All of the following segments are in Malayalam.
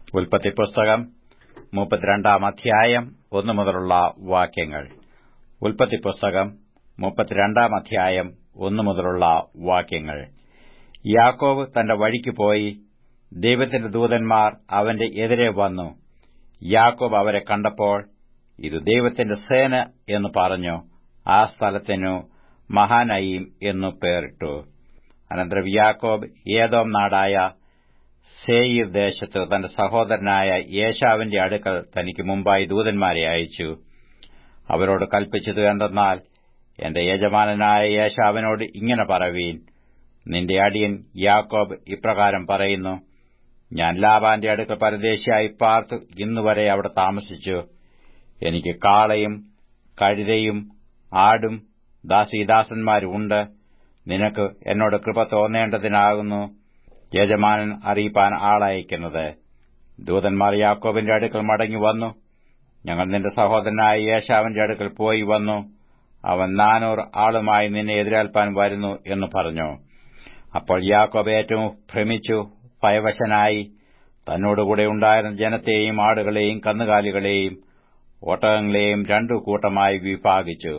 ഉൽപ്പത്തി പുസ്തകം 32 അധ്യായം 1 മുതലുള്ള വാക്യങ്ങൾ. ഉൽപ്പത്തി പുസ്തകം 32 അധ്യായം 1 മുതലുള്ള വാക്യങ്ങൾ. യാക്കോബ് തന്റെ വഴിക്ക് പോയി. ദൈവത്തിന്റെ ദൂതന്മാർ അവന്റെ എതിരെ വന്നു. യാക്കോബ് അവരെ കണ്ടപ്പോൾ, ഇത് ദൈവത്തിന്റെ സേന എന്ന് പറഞ്ഞു. ആ സ്ഥലത്തിനു മഹാനയീം എന്നു പേരിട്ടു. അനന്തരം യാക്കോബ് ഏദോം നാടായ സേയീർ ദേശത്ത് തന്റെ സഹോദരനായ ഏശാവിന്റെ അടുക്കൽ തനിക്ക് മുമ്പായി ദൂതന്മാരെ അയച്ചു. അവരോട് കൽപ്പിച്ചത് എന്തെന്നാൽ, എന്റെ യജമാനനായ ഏശാവിനോട് ഇങ്ങനെ പറവീൻ, നിന്റെ അടിയൻ യാക്കോബ് ഇപ്രകാരം പറയുന്നു, ഞാൻ ലാബാന്റെ അടുക്കൽ പരദേശിയായി പാർത്ത് ഇന്നുവരെ അവിടെ താമസിച്ചു. എനിക്ക് കാളയും കഴുതയും ആടും ദാസീദാസന്മാരും ഉണ്ട്. നിനക്ക് എന്നോട് കൃപ തോന്നേണ്ടതിനാകുന്നു യജമാനൻ അറിയിപ്പാൻ ആളയക്കുന്നത്. ദൂതന്മാർ യാക്കോബിന്റെ അടുക്കൽ മടങ്ങി വന്നു. ഞങ്ങൾ നിന്റെ സഹോദരനായ ഏശാവിന്റെ അടുക്കൽ പോയി വന്നു. അവൻ 400 ആളുമായി നിന്നെ എതിരേൽപ്പാൻ വരുന്നു എന്ന് പറഞ്ഞു. അപ്പോൾ യാക്കോബ് ഏറ്റവും ഭ്രമിച്ചു ഭയവശനായി തന്നോടുകൂടെ ഉണ്ടായിരുന്ന ജനത്തെയും ആടുകളെയും കന്നുകാലികളെയും ഒട്ടകങ്ങളെയും 2 കൂട്ടമായി വിഭാഗിച്ചു.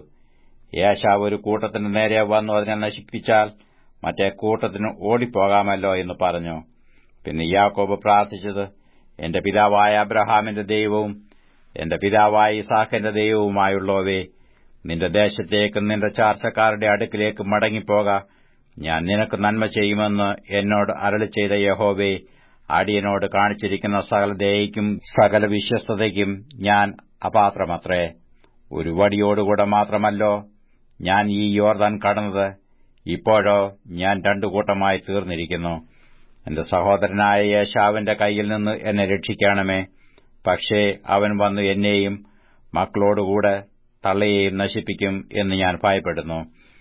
ഏശാവ് ഒരു കൂട്ടത്തിന് നേരെ വന്നു അതിനെ നശിപ്പിച്ചാൽ മറ്റേ കൂട്ടത്തിന് ഓടിപ്പോകാമല്ലോ എന്ന് പറഞ്ഞു. പിന്നെ യാക്കോബ് പ്രാർത്ഥിച്ചത്, എന്റെ പിതാവായ അബ്രഹാമിന്റെ ദൈവവും എന്റെ പിതാവായ ഇസാക്കിന്റെ ദൈവവുമായുള്ളവേ, നിന്റെ ദേശത്തേക്കും നിന്റെ ചാർച്ചക്കാരുടെ അടുക്കിലേക്കും മടങ്ങിപ്പോക. ഞാൻ നിനക്ക് നന്മ ചെയ്യുമെന്ന് എന്നോട് അരുളിച്ചെയ്ത യഹോവേ, അടിയനോട് കാണിച്ചിരിക്കുന്ന സകല ദയയ്ക്കും സകല വിശ്വസ്തതയ്ക്കും ഞാൻ അപാത്രമത്രേ. ഒരു വടിയോടുകൂടെ മാത്രമല്ലോ ഞാൻ ഈ യോർദാൻ കടന്നത്. ഇപ്പോഴോ ഞാൻ 2 കൂട്ടമായി തീർന്നിരിക്കുന്നു. എന്റെ സഹോദരനായ ഏശാവിന്റെ കൈയിൽ നിന്ന് എന്നെ രക്ഷിക്കണമേ. പക്ഷേ അവൻ വന്നു എന്നെയും മക്കളോടുകൂടെ തള്ളയെയും നശിപ്പിക്കും എന്ന് ഞാൻ ഭയപ്പെടുന്നു.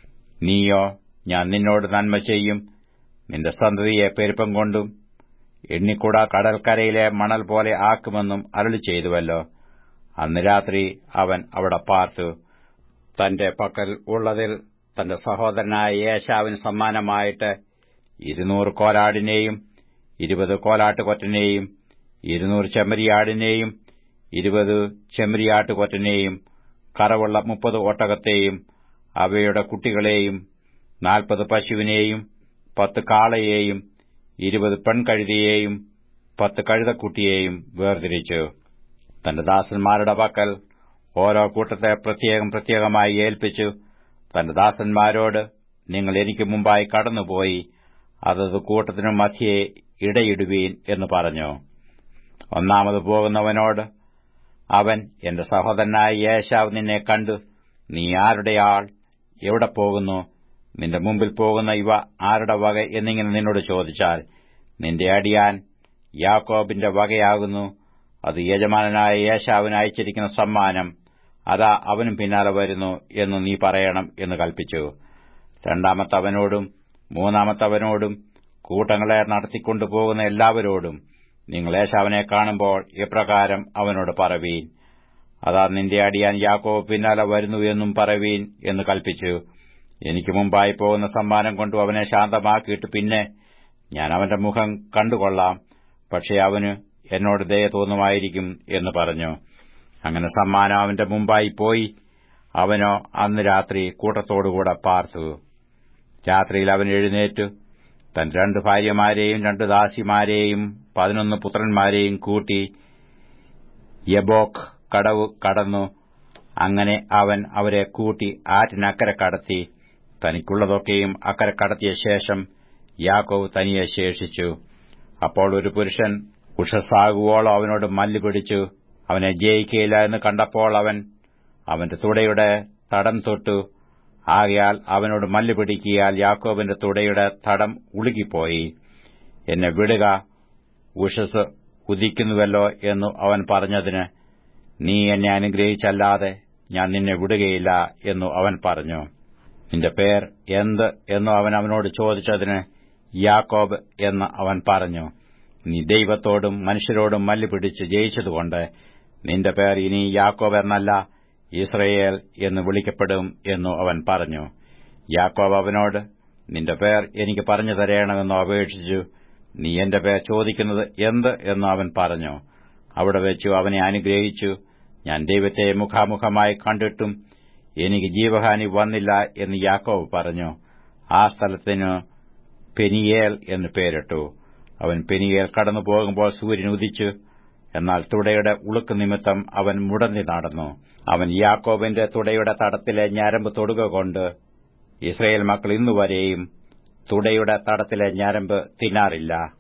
നീയോ, ഞാൻ നിന്നോട് നന്മ ചെയ്യും, നിന്റെ സന്തതിയെ പെരുപ്പം കൊണ്ടും എണ്ണിക്കൂടാ കടൽക്കരയിലെ മണൽ പോലെ ആക്കുമെന്നും അരുളിച്ചെയ്തുവല്ലോ. അന്ന് രാത്രി അവൻ അവിടെ പാർത്തു. തന്റെ പക്കൽ ഉള്ളതിൽ തന്റെ സഹോദരനായ ഏശാവിന് സമ്മാനമായിട്ട് 200 കോലാടിനെയും 20 കോലാട്ടുകൊറ്റനെയും 200 ചെമ്മരിയാടിനെയും 20 ചെമ്മരിയാട്ടുകൊറ്റനെയും കറവുള്ള 30 ഒട്ടകത്തെയും അവയുടെ കുട്ടികളെയും 40 പശുവിനെയും 10 കാളയെയും 20 പെൺകഴുതയെയും 10 കഴുതക്കുട്ടിയെയും വേർതിരിച്ചു. തന്റെ ദാസന്മാരുടെ പക്കൽ ഓരോ കൂട്ടത്തെ പ്രത്യേകമായി ഏൽപ്പിച്ചു. തന്റെ ദാസന്മാരോട്, നിങ്ങൾ എനിക്ക് മുമ്പായി കടന്നുപോയി അതത് കൂട്ടത്തിനു മധ്യേ ഇടയിടുവീൻ എന്ന് പറഞ്ഞു. ഒന്നാമത് പോകുന്നവനോട് അവൻ, എന്റെ സഹോദരനായ ഏശാവ് നിന്നെ കണ്ടു. നീ ആരുടെ ആൾ? എവിടെ പോകുന്നു? നിന്റെ മുമ്പിൽ പോകുന്ന ഇവ ആരുടെ വക എന്നിങ്ങനെ നിന്നോട് ചോദിച്ചാൽ, നിന്റെ അടിയാൻ യാക്കോബിന്റെ വകയാകുന്നു. അത് യജമാനനായ ഏശാവിന് അയച്ചിരിക്കുന്ന സമ്മാനം. അതാ അവനും പിന്നാലെ വരുന്നു എന്ന് നീ പറയണം എന്ന് കൽപ്പിച്ചു. രണ്ടാമത്തവനോടും മൂന്നാമത്തവനോടും കൂട്ടങ്ങളെ നടത്തിക്കൊണ്ടുപോകുന്ന എല്ലാവരോടും, നിങ്ങൾ ഏശാവിനെ കാണുമ്പോൾ ഇപ്രകാരം അവനോട് പറവീൻ, അതാ നിന്റെ അടിയാൻ യാക്കോബ് പിന്നാലെ വരുന്നു എന്നും പറവീൻ എന്ന് കൽപ്പിച്ചു. എനിക്ക് മുമ്പായി പോകുന്ന സമ്മാനം കൊണ്ടു അവനെ ശാന്തമാക്കിയിട്ട് പിന്നെ ഞാൻ അവന്റെ മുഖം കണ്ടുകൊള്ളാം. പക്ഷേ അവന് എന്നോട് ദയ തോന്നുമായിരിക്കും എന്ന് പറഞ്ഞു. അങ്ങനെ സമ്മാനം അവന്റെ മുമ്പായി പോയി. അവനോ അന്ന് രാത്രി കൂട്ടത്തോടുകൂടെ പാർത്തു. രാത്രിയിൽ അവൻ എഴുന്നേറ്റു തന്റെ 2 ഭാര്യമാരെയും 2 ദാസിമാരെയും 11 പുത്രന്മാരെയും കൂട്ടി യബ്ബോക്ക് കടവ് കടന്നു. അങ്ങനെ അവൻ അവരെ കൂട്ടി ആറ്റിനക്കരെ കടത്തി. തനിക്കുള്ളതൊക്കെയും അക്കരെ കടത്തിയ ശേഷം യാക്കോബ് തനിയെ ശേഷിച്ചു. അപ്പോൾ ഒരു പുരുഷൻ ഉഷസ്സാകുവോളം അവനോട് മല്ല് പിടിച്ചു. അവനെ ജയിക്കയില്ല എന്ന് കണ്ടപ്പോൾ അവൻ അവന്റെ തുടയുടെ തടം തൊട്ടു. ആകയാൽ അവനോട് മല്ല് പിടിക്കിയാൽ യാക്കോബിന്റെ തുടയുടെ തടം ഉളുകിപ്പോയി. എന്നെ വിടുക, ഉഷസ് ഉദിക്കുന്നുവല്ലോ എന്നു അവൻ പറഞ്ഞതിന്, നീ എന്നെ അനുഗ്രഹിച്ചല്ലാതെ ഞാൻ നിന്നെ വിടുകയില്ല എന്നു അവൻ പറഞ്ഞു. നിന്റെ പേർ എന്ത് എന്നു അവൻ അവനോട് ചോദിച്ചതിന്, യാക്കോബ് എന്ന് അവൻ പറഞ്ഞു. നീ ദൈവത്തോടും മനുഷ്യരോടും മല്ല് പിടിച്ച് ജയിച്ചതുകൊണ്ട് നിന്റെ പേർ ഇനി യാക്കോബ് എന്നല്ല യിസ്രായേൽ എന്ന് വിളിക്കപ്പെടും എന്നു അവൻ പറഞ്ഞു. യാക്കോബ് അവനോട്, നിന്റെ പേർ എനിക്ക് പറഞ്ഞു തരേണമെന്ന് അപേക്ഷിച്ചു. നീ എന്റെ പേർ ചോദിക്കുന്നത് എന്ത് എന്ന് അവൻ പറഞ്ഞു. അവിടെ വെച്ചു അവനെ അനുഗ്രഹിച്ചു. ഞാൻ ദൈവത്തെ മുഖാമുഖമായി കണ്ടിട്ടും എനിക്ക് ജീവഹാനി വന്നില്ല എന്ന് യാക്കോബ് പറഞ്ഞു. ആ സ്ഥലത്തിന് പെനിയേൽ എന്ന് പേരിട്ടു. അവൻ പെനിയേൽ കടന്നു പോകുമ്പോൾ സൂര്യൻ ഉദിച്ചു. എന്നാൽ തുടയുടെ ഉളുക്ക് നിമിത്തം അവൻ മുടന്തി നടന്നു. അവൻ യാക്കോബിന്റെ തുടയുടെ തടത്തിലെ ഞരമ്പ് തൊടുകൊണ്ട്, ഇസ്രായേൽ മക്കൾ ഇന്നുവരെയും തുടയുടെ തടത്തിലെ ഞരമ്പ് തിന്നാറില്ല.